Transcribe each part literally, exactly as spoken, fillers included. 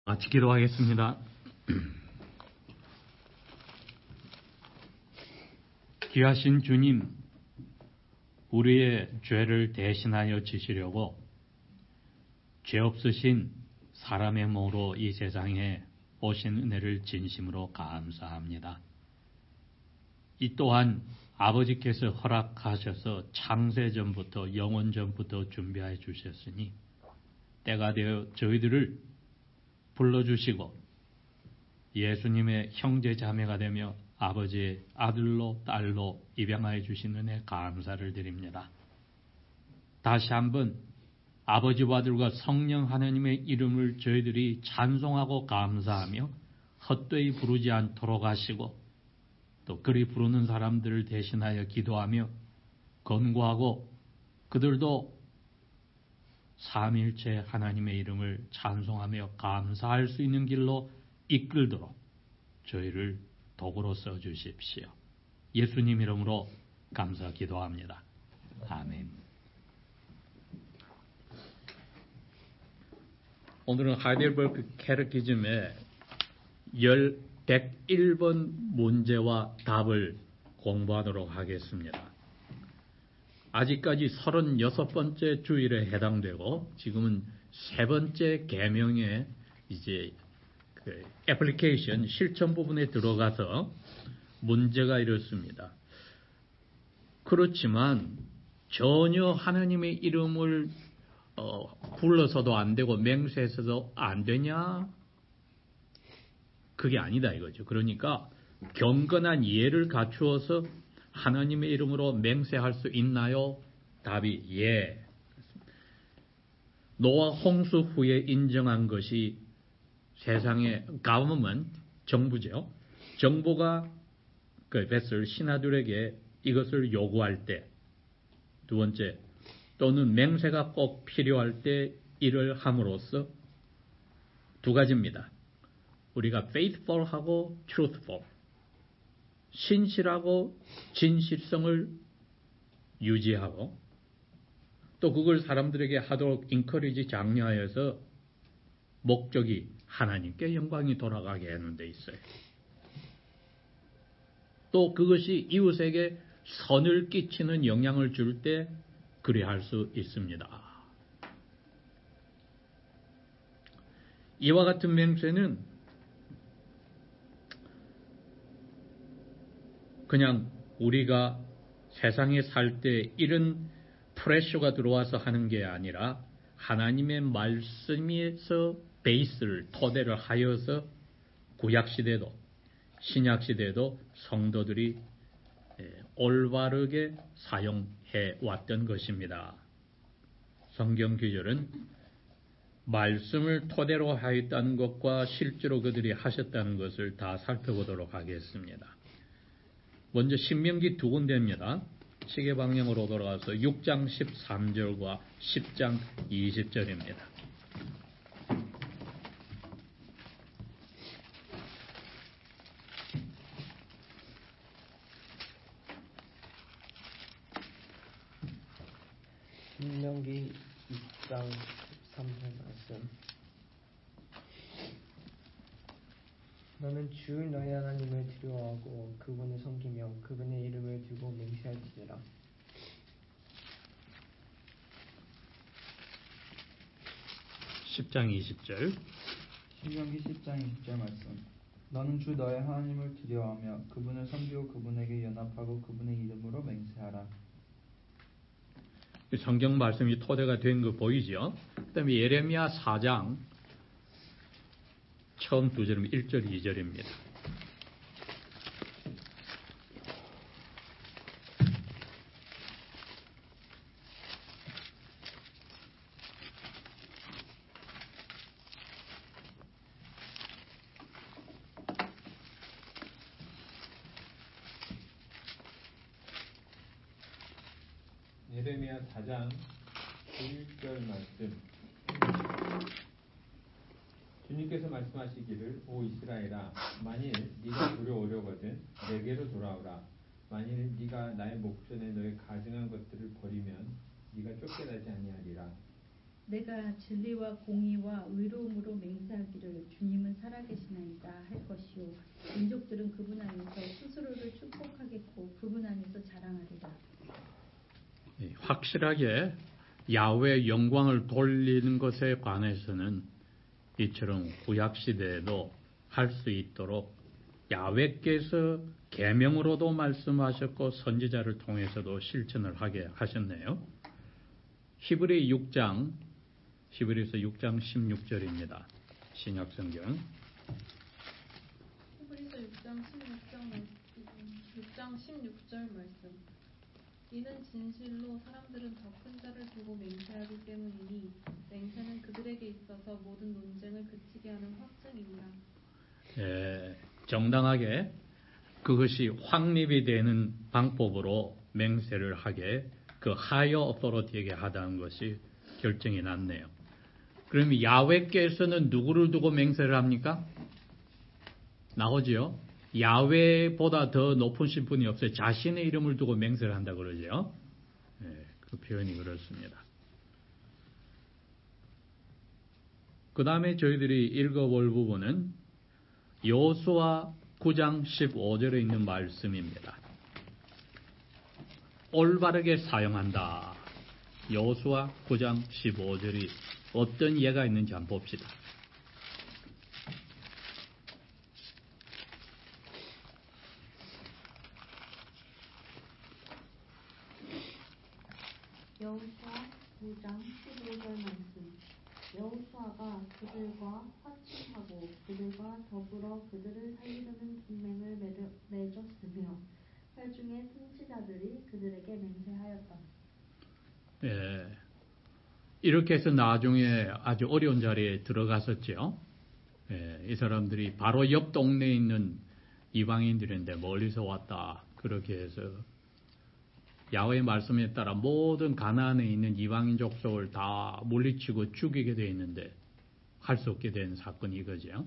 같이 기도하겠습니다. 귀하신 주님, 우리의 죄를 대신하여 지시려고 죄 없으신 사람의 몸으로 이 세상에 오신 은혜를 진심으로 감사합니다. 이 또한 아버지께서 허락하셔서 창세전부터 영원전부터 준비해 주셨으니 때가 되어 저희들을 불러주시고 예수님의 형제 자매가 되며 아버지의 아들로 딸로 입양하여 주신 은혜 감사를 드립니다. 다시 한번 아버지와 아들과 성령 하나님의 이름을 저희들이 찬송하고 감사하며 헛되이 부르지 않도록 하시고 또 그리 부르는 사람들을 대신하여 기도하며 권고하고 그들도 삼일체 하나님의 이름을 찬송하며 감사할 수 있는 길로 이끌도록 저희를 도구로 써주십시오. 예수님 이름으로 감사 기도합니다. 아멘. 오늘은 하이델버그 캐테키즘의 백일 번 문제와 답을 공부하도록 하겠습니다. 아직까지 서른여섯 번째 주일에 해당되고 지금은 세 번째 계명의 이제 그 애플리케이션 실천 부분에 들어가서 문제가 이렇습니다. 그렇지만 전혀 하나님의 이름을 어, 불러서도 안 되고 맹세해서도 안 되냐? 그게 아니다 이거죠. 그러니까 경건한 예를 갖추어서 하나님의 이름으로 맹세할 수 있나요? 답이 예. 노아 홍수 후에 인정한 것이 세상의 government, 정부죠. 정부가 그 뱃을 신하들에게 이것을 요구할 때, 두 번째, 또는 맹세가 꼭 필요할 때 이를 함으로써 두 가지입니다. 우리가 faithful하고 truthful, 신실하고 진실성을 유지하고 또 그걸 사람들에게 하도록 인커리지 장려하여서 목적이 하나님께 영광이 돌아가게 하는 데 있어요. 또 그것이 이웃에게 선을 끼치는 영향을 줄 때 그리할 수 있습니다. 이와 같은 맹세는 그냥 우리가 세상에 살 때 이런 프레셔가 들어와서 하는 게 아니라 하나님의 말씀에서 베이스를 토대를 하여서 구약시대도 신약시대도 성도들이 올바르게 사용해 왔던 것입니다. 성경 규절은 말씀을 토대로 하였다는 것과 실제로 그들이 하셨다는 것을 다 살펴보도록 하겠습니다. 먼저 신명기 두 군데입니다. 시계 방향으로 돌아가서 육 장 십삼 절과 십 장 이십 절입니다. 신명기 육 장 십삼 절 말씀. 너는 주 너희 하나님을 두려워하고 그분을 섬기며 그분의 이름을 두고 맹세할지니라. 십 장 이십 절. 신명기 십 장 이십 절 말씀. 너는 주 너의 하나님을 두려워하며 그분을 섬기고 그분에게 연합하고 그분의 이름으로 맹세하라. 성경 말씀이 토대가 된 거 보이죠? 그 다음에 예레미야 사 장 처음 두 절은 일 절 이 절입니다. 예레미야 사 장 일 절 말씀. 주님께서 말씀하시기를 오 이스라엘아 만일 네가 두려워려거든 내게로 돌아오라. 만일 네가 나의 목전에 너의 가증한 것들을 버리면 네가 쫓겨나지 아니하리라. 내가 진리와 공의와 의로움으로 맹세하기를 주님은 살아계시나이다 할 것이요 민족들은 그분 안에서 스스로를 축복하겠고 그분 안에서 자랑하리라. 확실하게 야훼 영광을 돌리는 것에 관해서는 이처럼 구약 시대에도 할 수 있도록 야훼께서 계명으로도 말씀하셨고 선지자를 통해서도 실천을 하게 하셨네요. 히브리 육 장 히브리서 육 장 십육 절입니다. 신약성경. 히브리서 육 장 십육 장 육 장 십육 절 말씀. 이는 진실로 사람들은 더 큰 자를 두고 맹세하기 때문이니 맹세는 그들에게 있어서 모든 논쟁을 그치게 하는 확증이니라. 예, 정당하게 그것이 확립이 되는 방법으로 맹세를 하게 그 하이어 어토리티에게 하다는 것이 결정이 났네요. 그럼 야훼께서는 누구를 두고 맹세를 합니까? 나오지요. 야훼보다 더 높으신 분이 없어요. 자신의 이름을 두고 맹세를 한다 그러죠. 예, 그 표현이 그렇습니다. 그 다음에 저희들이 읽어볼 부분은 여호수아 구 장 십오 절에 있는 말씀입니다. 올바르게 사용한다. 여호수아 구 장 십오 절이 어떤 예가 있는지 한번 봅시다. 여호수아 구 장 십오 절 말씀. 여호수아가 그들과 화친하고 그들과 더불어 그들을 살리려는 동맹을 맺었으며 회중의 통치자들이 그들에게 맹세하였다. 예, 이렇게 해서 나중에 아주 어려운 자리에 들어갔었죠. 예, 이 사람들이 바로 옆 동네에 있는 이방인들인데 멀리서 왔다. 그렇게 해서 야훼의 말씀에 따라 모든 가나안에 있는 이방인 족속을 다 물리치고 죽이게 되어 있는데 할 수 없게 된 사건이 이거죠.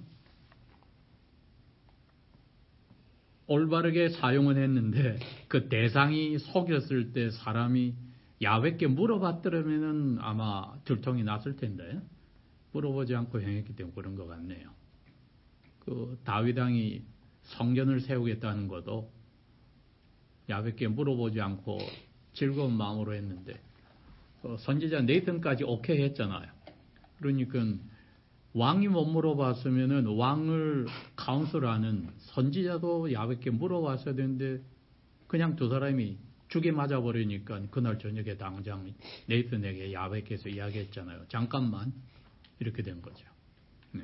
올바르게 사용은 했는데 그 대상이 속였을 때 사람이 야훼께 물어봤더라면은 아마 들통이 났을 텐데 물어보지 않고 행했기 때문에 그런 것 같네요. 그 다윗 왕이 성전을 세우겠다는 것도 야훼께 물어보지 않고 즐거운 마음으로 했는데 어, 선지자 네이튼까지 오케이 했잖아요. 그러니까 왕이 못 물어봤으면은 왕을 카운슬하는 선지자도 야훼께 물어봤어야 되는데 그냥 두 사람이 죽에 맞아버리니까 그날 저녁에 당장 네이튼에게 야훼께서 이야기했잖아요. 잠깐만 이렇게 된 거죠. 네.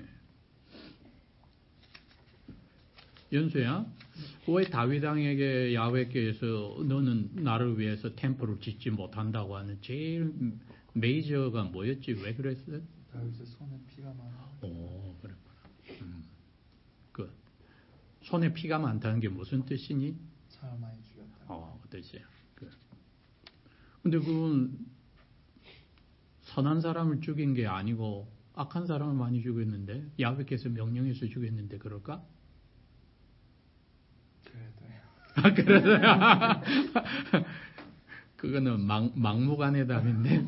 연수야, 왜 다윗 왕에게 야훼께서 너는 나를 위해서 템플을 짓지 못한다고 하는 제일 메이저가 뭐였지? 왜 그랬어요? 다윗의 손에 피가 많아. 오, 그랬구나. 음. 그 손에 피가 많다는 게 무슨 뜻이니? 사람 많이 죽였다. 어, 그 뜻이야. 그. 근데 그건 선한 사람을 죽인 게 아니고 악한 사람을 많이 죽였는데 야훼께서 명령해서 죽였는데 그럴까? 그래도요. 아, 그래서요. 그거는 막, 막무가내답인데.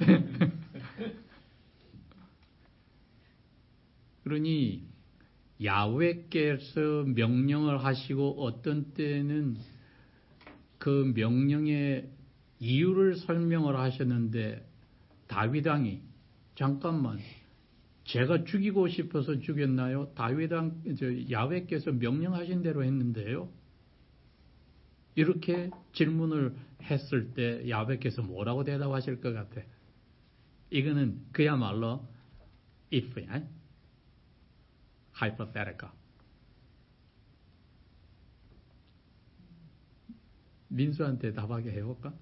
그러니 야훼께서 명령을 하시고 어떤 때는 그 명령의 이유를 설명을 하셨는데 다윗 왕이 잠깐만 제가 죽이고 싶어서 죽였나요? 다윗 왕, 저 야훼께서 명령하신 대로 했는데요. 이렇게 질문을 했을 때 야훼께서 뭐라고 대답하실 것 같아? 이거는 그야말로 if야. hypothetical. 민수한테 답하게 해볼까?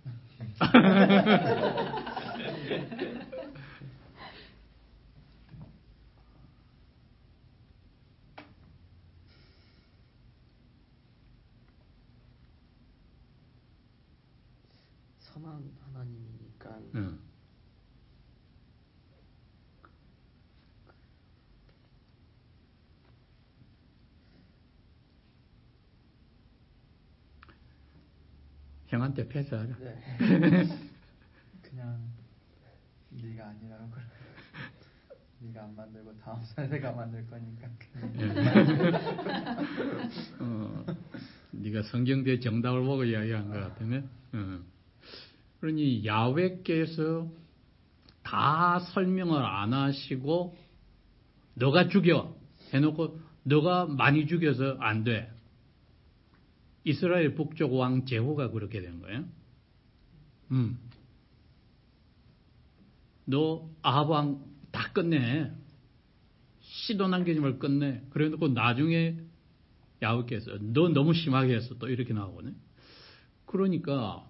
선한 하나님이니까 응. 형한테 패스하자. 네. 그냥 네가 아니라고 그래. 네가 안 만들고 다음 세대가 만들 거니까. 어, 네가 성경대 정답을 보고 이야기한 것 같으네. 어. 그러니 야훼께서 다 설명을 안 하시고 너가 죽여 해놓고 너가 많이 죽여서 안 돼. 이스라엘 북쪽 왕 제후가 그렇게 된 거예요. 음. 너 아합 왕 다 끝내. 씨도 남기지 말고 끝내. 그래 놓고 나중에 야훼께서 너 너무 심하게 했어. 또 이렇게 나오거든요. 그러니까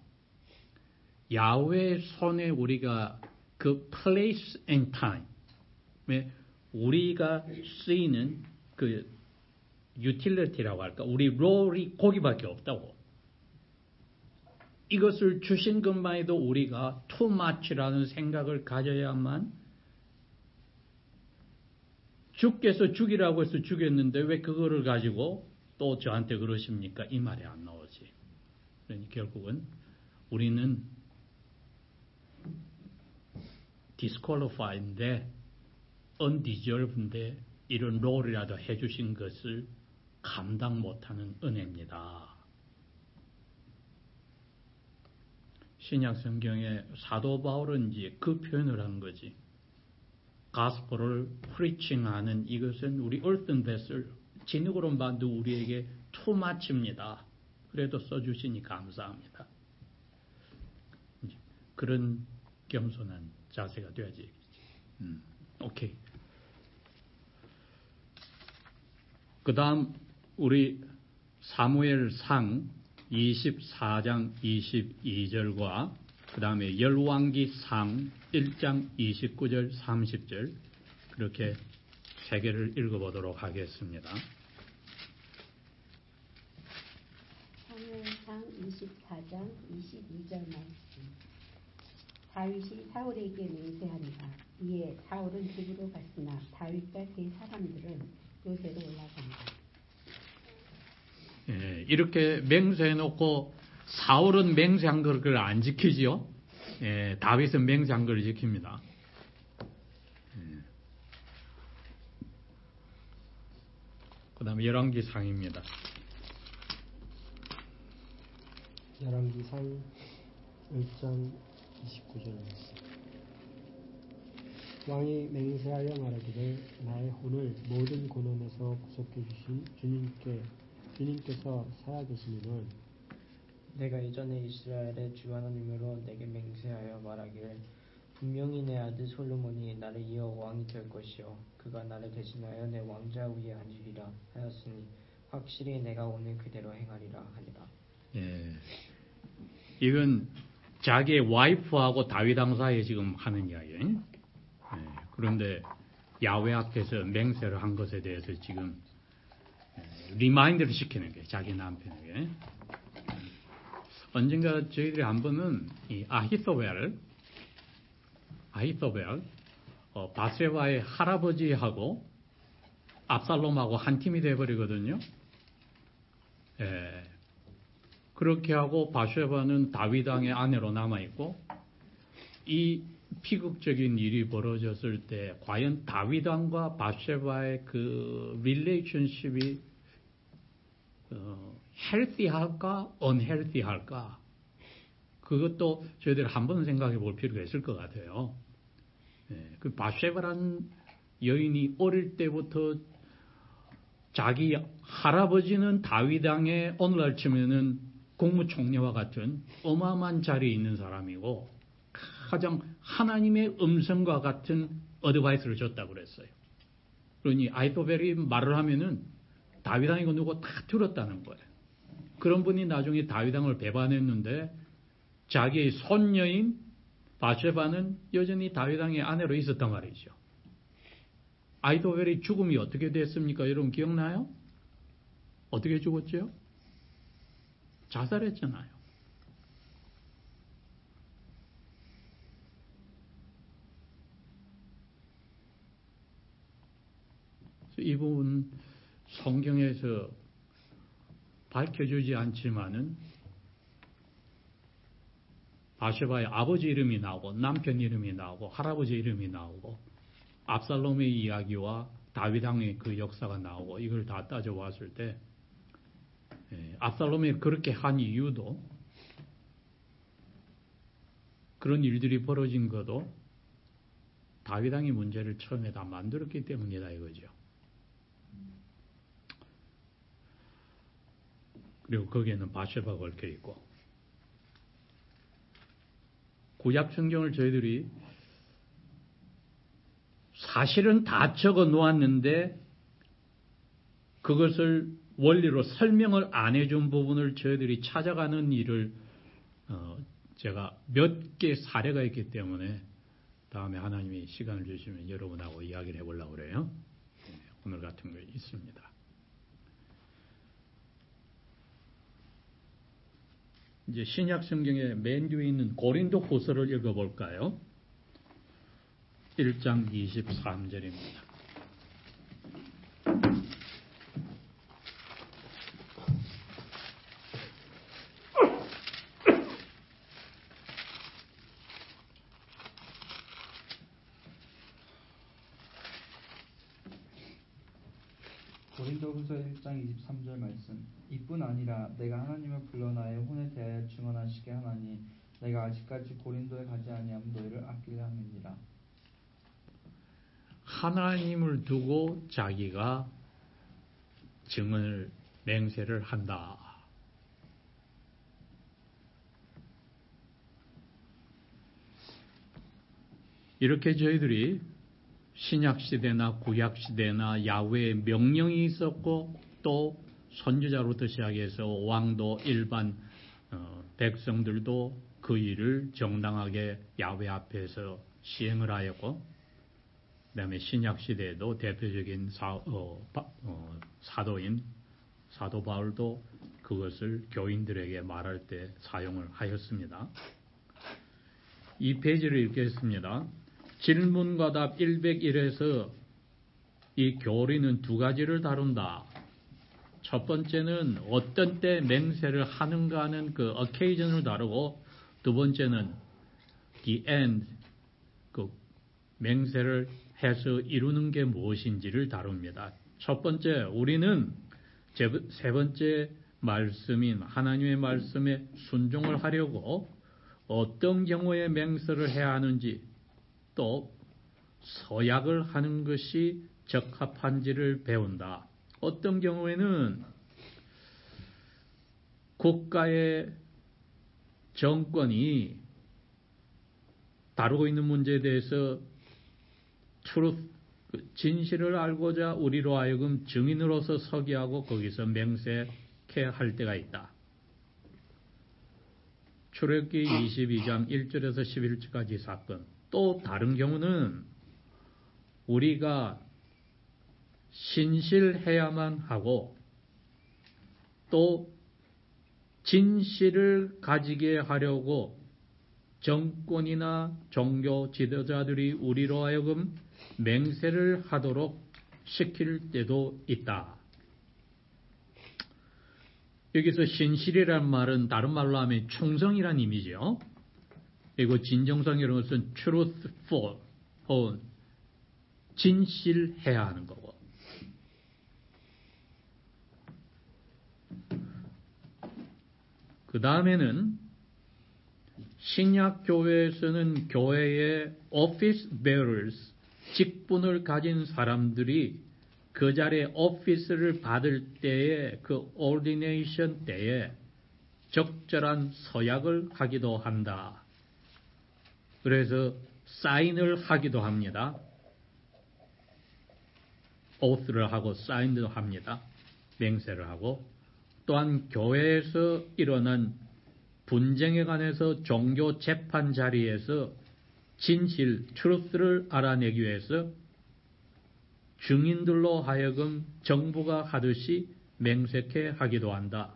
야훼의 손에 우리가 그 place and time 우리가 쓰이는 그 utility라고 할까? 우리 롤이 거기밖에 없다고. 이것을 주신 것만 해도 우리가 too much라는 생각을 가져야만 주께서 죽이라고 해서 죽였는데 왜 그거를 가지고 또 저한테 그러십니까? 이 말이 안 나오지. 그러니 결국은 우리는 disqualified인데 undeserved인데 이런 롤이라도 해주신 것을 감당 못하는 은혜입니다. 신약 성경에 사도 바울은 이제 그 표현을 한 거지. 가스포를 프리칭하는 이것은 우리 earthen vessel, 진흙으로 만든 우리에게 too much입니다. 그래도 써주시니 감사합니다. 그런 겸손한 자세가 돼야지. 음, 오케이. 그 다음 우리 사무엘상 이십사 장 이십이 절과 그 다음에 열왕기상 일 장 이십구 절 삼십 절 그렇게 세 개를 읽어보도록 하겠습니다. 사무엘상 이십사 장 이십이 절 말씀. 다윗이 사울에게 맹세하니라. 이에 사울은 집으로 갔으나 다윗과 그 사람들은 요새로 올라간다. 예, 이렇게 맹세해놓고 사울은 맹세한 걸 안 지키지요. 예, 다윗은 맹세한 걸 지킵니다. 예. 그 다음에 열왕기상입니다. 열왕기상 일 장 이십구 절 말씀. 왕이 맹세하여 말하기를 나의 혼을 모든 고난에서 구속해 주신 주님께 주님께서 살아계시니는 내가 이전에 이스라엘의 주 하나님으로 내게 맹세하여 말하기를 분명히 내 아들 솔로몬이 나를 이어 왕이 될 것이요 그가 나를 대신하여 내 왕자 위에 앉으리라 하였으니 확실히 내가 오늘 그대로 행하리라 하니라. 예, 이건 자기의 와이프하고 다윗 왕 사이에 지금 하는 이야기예요. 예, 그런데 야훼 앞에서 맹세를 한 것에 대해서 지금 리마인드를 시키는 게 자기 남편에게. 언젠가 저희들이 한 번은 이 아히토벨, 아히토벨, 어, 바세바의 할아버지하고 압살롬하고 한 팀이 돼버리거든요. 예. 그렇게 하고 바세바는 다윗 왕의 아내로 남아있고, 이 비극적인 일이 벌어졌을 때 과연 다윗 왕과 바세바의 그 릴레이션십이 어, 헬시할까, 언헬시할까? 그것도 저희들 한번 생각해 볼 필요가 있을 것 같아요. 예, 그 바세바라는 여인이 어릴 때부터 자기 할아버지는 다윗 왕의 오늘날 치면은 국무총리와 같은 어마어마한 자리에 있는 사람이고 가장 하나님의 음성과 같은 어드바이스를 줬다고 그랬어요. 그러니 아히토벨이 말을 하면은 다윗 왕이고 누구 다 들었다는 거예요. 그런 분이 나중에 다윗 왕을 배반했는데 자기의 손녀인 바세바는 여전히 다윗 왕의 아내로 있었단 말이죠. 아히토벨의 죽음이 어떻게 됐습니까? 여러분 기억나요? 어떻게 죽었죠? 자살했잖아요. 이 부분 성경에서 밝혀주지 않지만은 바세바의 아버지 이름이 나오고 남편 이름이 나오고 할아버지 이름이 나오고 압살롬의 이야기와 다윗 왕의 그 역사가 나오고 이걸 다 따져봤을 때 예, 압살롬이 그렇게 한 이유도 그런 일들이 벌어진 것도 다윗 왕이 문제를 처음에 다 만들었기 때문이다 이거죠. 그리고 거기에는 바세바가 얽혀 있고 구약 성경을 저희들이 사실은 다 적어 놓았는데 그것을 원리로 설명을 안 해준 부분을 저희들이 찾아가는 일을 어 제가 몇 개 사례가 있기 때문에 다음에 하나님이 시간을 주시면 여러분하고 이야기를 해보려고 그래요. 오늘 같은 거 있습니다. 이제 신약 성경의 맨 뒤에 있는 고린도 후서를 읽어볼까요? 일 장 이십삼 절입니다. 고린도후서 일 장 이십삼 절 말씀. 이뿐 아니라 내가 하나님을 불러 나의 혼에 대하여 증언하시게 하나니 내가 아직까지 고린도에 가지 아니함은 너희를 아끼려 함이니라. 하나님을 두고 자기가 증언을 맹세를 한다. 이렇게 저희들이 신약시대나 구약시대나 야훼의 명령이 있었고 또 선지자로부터 시작해서 왕도 일반 어, 백성들도 그 일을 정당하게 야훼 앞에서 시행을 하였고 그 다음에 신약시대에도 대표적인 사, 어, 바, 어, 사도인 사도 바울도 그것을 교인들에게 말할 때 사용을 하였습니다. 이 페이지를 읽겠습니다. 질문과 답 백일에서 이 교리는 두 가지를 다룬다. 첫 번째는 어떤 때 맹세를 하는가 하는 그 occasion을 다루고 두 번째는 the end, 그 맹세를 해서 이루는 게 무엇인지를 다룹니다. 첫 번째, 우리는 세 번째 말씀인 하나님의 말씀에 순종을 하려고 어떤 경우에 맹세를 해야 하는지 또 서약을 하는 것이 적합한지를 배운다. 어떤 경우에는 국가의 정권이 다루고 있는 문제에 대해서 truth, 진실을 알고자 우리로 하여금 증인으로서 서게 하고 거기서 맹세케 할 때가 있다. 출애굽기 이십이 장 일 절에서 십일 절까지 사건. 또 다른 경우는 우리가 신실해야만 하고 또 진실을 가지게 하려고 정권이나 종교 지도자들이 우리로 하여금 맹세를 하도록 시킬 때도 있다. 여기서 신실이란 말은 다른 말로 하면 충성이란 의미죠. 그리고 진정성이라는 것은 truthful, 혹은 진실해야 하는 거고. 그 다음에는 신약 교회에서는 교회의 office bearers, 직분을 가진 사람들이 그 자리에 오피스를 받을 때에 그 ordination 때에 적절한 서약을 하기도 한다. 그래서 사인을 하기도 합니다. 오스를 하고 사인도 합니다. 맹세를 하고 또한 교회에서 일어난 분쟁에 관해서 종교 재판 자리에서 진실, truth를 알아내기 위해서 증인들로 하여금 정부가 하듯이 맹세케 하기도 한다.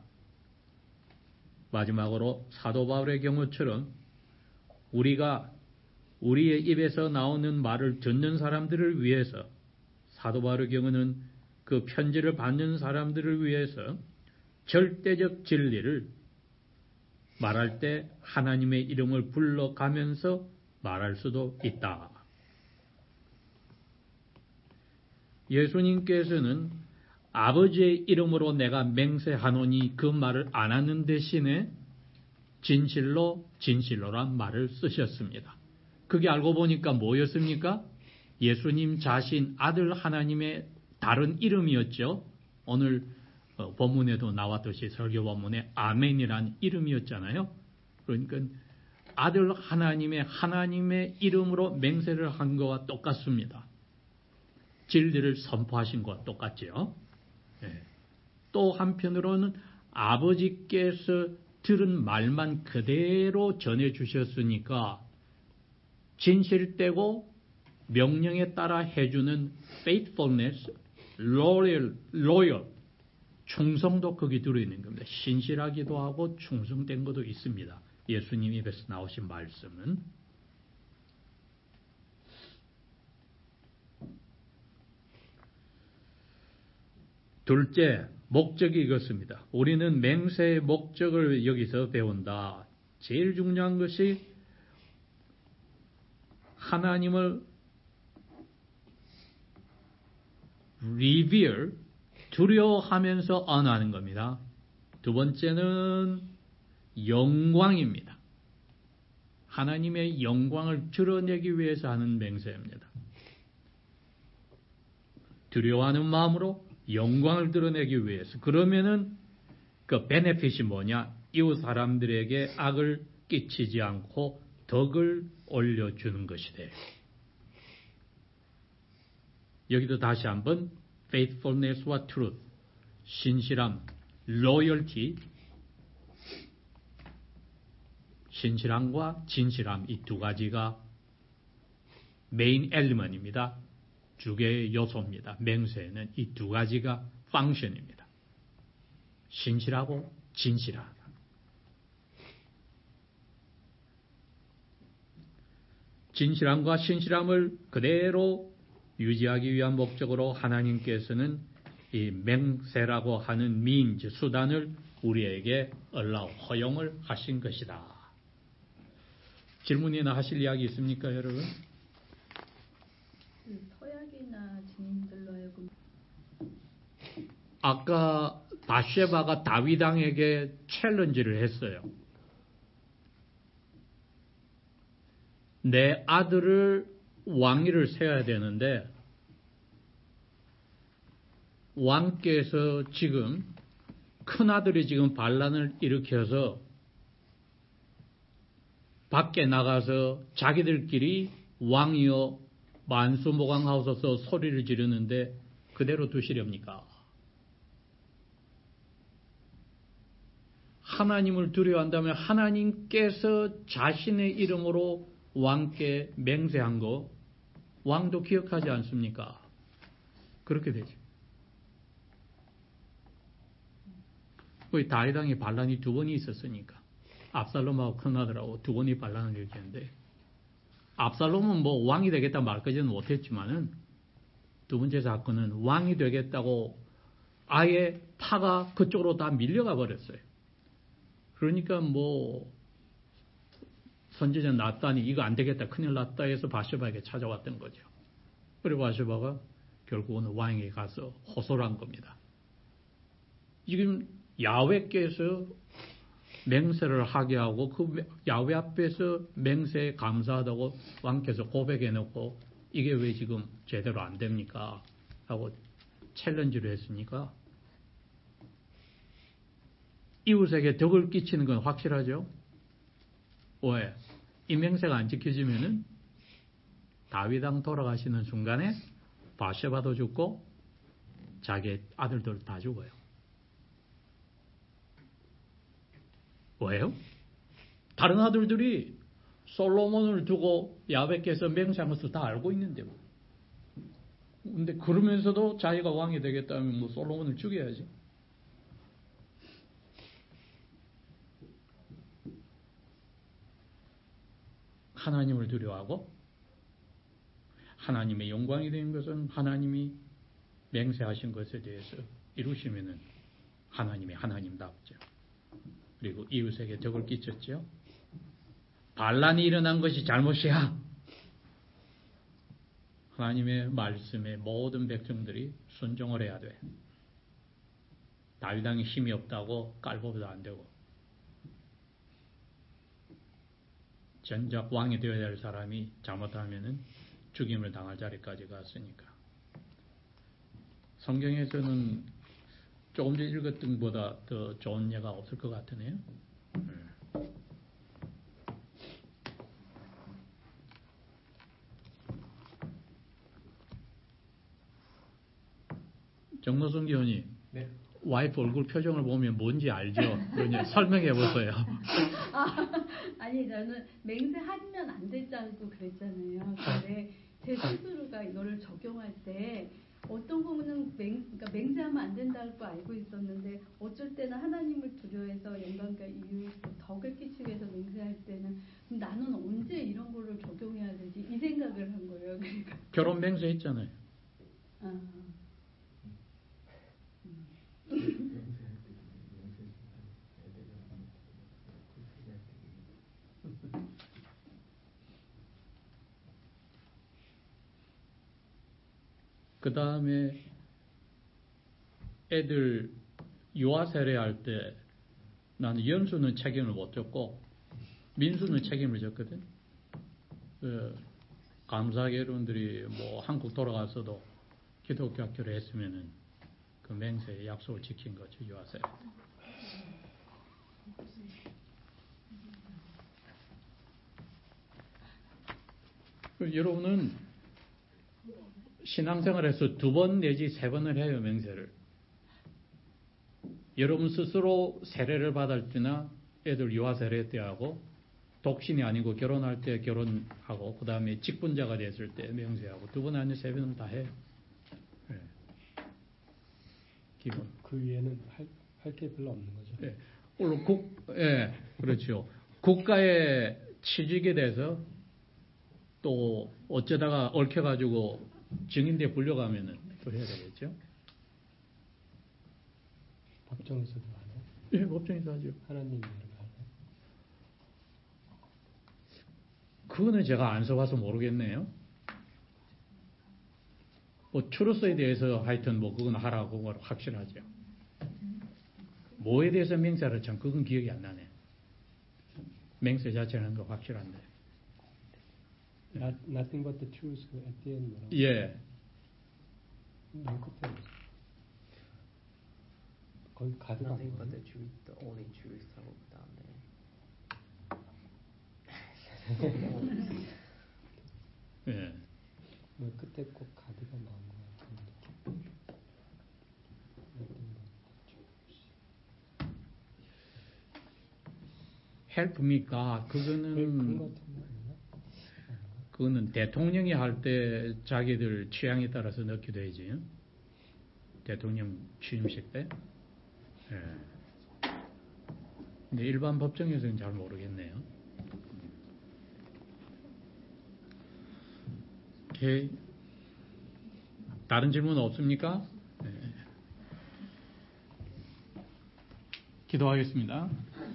마지막으로 사도 바울의 경우처럼 우리가 우리의 입에서 나오는 말을 듣는 사람들을 위해서, 사도 바울의 경우는 그 편지를 받는 사람들을 위해서 절대적 진리를 말할 때 하나님의 이름을 불러가면서 말할 수도 있다. 예수님께서는 아버지의 이름으로 내가 맹세하노니 그 말을 안 하는 대신에 진실로 진실로란 말을 쓰셨습니다. 그게 알고 보니까 뭐였습니까? 예수님 자신 아들 하나님의 다른 이름이었죠. 오늘 본문에도 나왔듯이 설교 본문에 아멘이란 이름이었잖아요. 그러니까 아들 하나님의 하나님의 이름으로 맹세를 한 것과 똑같습니다. 진리를 선포하신 것과 똑같죠. 네. 또 한편으로는 아버지께서 들은 말만 그대로 전해주셨으니까 진실되고 명령에 따라 해주는 faithfulness, loyal, loyal, 충성도 거기 들어있는 겁니다. 신실하기도 하고 충성된 것도 있습니다. 예수님 입에서 나오신 말씀은. 둘째, 목적이 이것입니다. 우리는 맹세의 목적을 여기서 배운다. 제일 중요한 것이 하나님을 revere, 두려워하면서 언하는 겁니다. 두 번째는 영광입니다. 하나님의 영광을 드러내기 위해서 하는 맹세입니다. 두려워하는 마음으로 영광을 드러내기 위해서. 그러면은 그 베네핏이 뭐냐? 이웃 사람들에게 악을 끼치지 않고 덕을 올려주는 것이 돼요. 여기도 다시 한번 faithfulness와 truth, 신실함, loyalty, 신실함과 진실함 이 두 가지가 메인 엘리먼입니다. 주계의 요소입니다. 맹세에는 이 두 가지가 펑션입니다. 신실하고 진실하다. 진실함과 신실함을 그대로 유지하기 위한 목적으로 하나님께서는 이 맹세라고 하는 means, 수단을 우리에게 allow, 허용을 하신 것이다. 질문이나 하실 이야기 있습니까, 여러분? 그 서약이나 증인들로 하여금 아까 바쉐바가 다윗 왕에게 챌린지를 했어요. 내 아들을 왕위를 세워야 되는데 왕께서 지금 큰아들이 지금 반란을 일으켜서 밖에 나가서 자기들끼리 왕이여 만수모강하소서 소리를 지르는데 그대로 두시렵니까? 하나님을 두려워한다면 하나님께서 자신의 이름으로 왕께 맹세한 거 왕도 기억하지 않습니까? 그렇게 되죠. 거의 다윗 왕의 반란이 두 번이 있었으니까 압살롬하고 큰아들하고 두 번이 반란을 일으켰는데 압살롬은 뭐 왕이 되겠다 말까지는 못했지만은 두 번째 사건은 왕이 되겠다고 아예 파가 그쪽으로 다 밀려가 버렸어요. 그러니까 뭐 선지자 나단이 이거 안 되겠다 큰일 났다 해서 바세바에게 찾아왔던 거죠. 그리고 바세바가 결국은 왕에게 가서 호소를 한 겁니다. 지금 야훼께서 맹세를 하게 하고 그 야훼 앞에서 맹세에 감사하다고 왕께서 고백해놓고 이게 왜 지금 제대로 안 됩니까? 하고 챌린지를 했으니까 이웃에게 덕을 끼치는 건 확실하죠? 왜? 이 맹세가 안 지켜지면은 다윗 왕 돌아가시는 순간에 바세바도 죽고 자기 아들들 다 죽어요. 왜요? 다른 아들들이 솔로몬을 두고 야훼께서 맹세한 것을 다 알고 있는데요. 근데 그러면서도 자기가 왕이 되겠다면 뭐 솔로몬을 죽여야지. 하나님을 두려워하고 하나님의 영광이 된 것은 하나님이 맹세하신 것에 대해서 이루시면은 하나님이 하나님답죠. 그리고 이웃에게 덕을 끼쳤죠. 반란이 일어난 것이 잘못이야. 하나님의 말씀에 모든 백성들이 순종을 해야 돼. 다윗 왕이 힘이 없다고 깔보도 안 되고 전작 왕이 되어야 될 사람이 잘못하면은 죽임을 당할 자리까지 갔으니까. 성경에서는 조금 전에 읽었던 것보다 더 좋은 예가 없을 것 같으네요. 음. 정노승 교원님, 네. 와이프 얼굴 표정을 보면 뭔지 알죠? 그러니 설명해 보세요. 아, 아니 저는 맹세하면 안 됐다고 그랬잖아요. 근데 제 스스로가 이거를 적용할 때 어떤 부분은 맹, 그러니까 맹세하면 안 된다고 알고 있었는데 어쩔 때는 하나님을 두려워해서 영광과 이유, 덕을 끼치기 위해서 맹세할 때는 나는 언제 이런 거를 적용해야 되지? 이 생각을 한 거예요. 그러니까. 결혼 맹세했잖아요. 아. 그 다음에 애들 유아 세례할 때 나는 연수는 책임을 못 졌고 민수는 책임을 졌거든. 그 감사하게 여러분들이 뭐 한국 돌아가서도 기독교 학교를 했으면은 그 맹세의 약속을 지킨 거죠. 유아 세례. 여러분은 신앙생활에서 두 번 내지 세 번을 해요, 맹세를. 여러분 스스로 세례를 받을 때나 애들 유아 세례 때 하고, 독신이 아니고 결혼할 때 결혼하고, 그 다음에 직분자가 됐을 때 맹세하고, 두 번 아니면 세 번은 다 해요. 네. 기본. 그 위에는 할, 할 게 별로 없는 거죠. 네. 물론 국, 예, 그렇죠. 국가에 취직에 대해서 또 어쩌다가 얽혀가지고 증인대 불려가면은 또 해야 되겠죠. 법정에서도 하나요? 예, 법정에서 하죠. 하나님 이름 하나요? 그거는 제가 안 써봐서 모르겠네요. 뭐 추로스에 대해서 하여튼 뭐 그건 하라고 그건 확실하죠. 뭐에 대해서 맹세를 참 그건 기억이 안 나네. 맹세 자체는 거 확실한데. Not, nothing but the truth at the end. 뭐라고? 예. 맨 끝에 뭐죠? 거기 가드가 Nothing but 뭐예요? the truth, the only truth 하고 그 다음에 예. 맨 끝에 꼭 가드가 나온 것 같은 느낌. Nothing but the truth. Help me God. 그거는 그런 것 같은 거 아니나? 그거는 대통령이 할 때 자기들 취향에 따라서 넣게 되지. 대통령 취임식 때. 예. 근데 일반 법정에서는 잘 모르겠네요. 오케이. 다른 질문 없습니까? 네. 기도하겠습니다.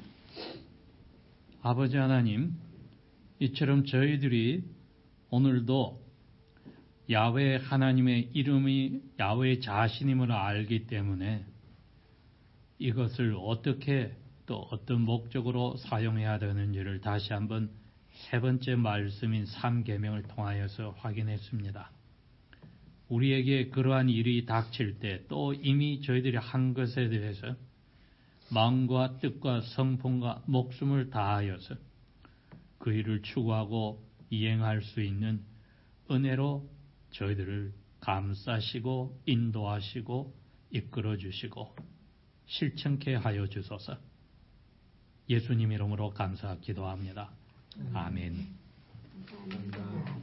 아버지 하나님, 이처럼 저희들이 오늘도 야훼 하나님의 이름이 야훼 자신임을 알기 때문에 이것을 어떻게 또 어떤 목적으로 사용해야 되는지를 다시 한번 세 번째 말씀인 삼계명을 통하여서 확인했습니다. 우리에게 그러한 일이 닥칠 때 또 이미 저희들이 한 것에 대해서 마음과 뜻과 성품과 목숨을 다하여서 그 일을 추구하고 이행할 수 있는 은혜로 저희들을 감싸시고 인도하시고 이끌어 주시고 실천케 하여 주소서. 예수님 이름으로 감사 기도합니다. 아멘. 감사합니다.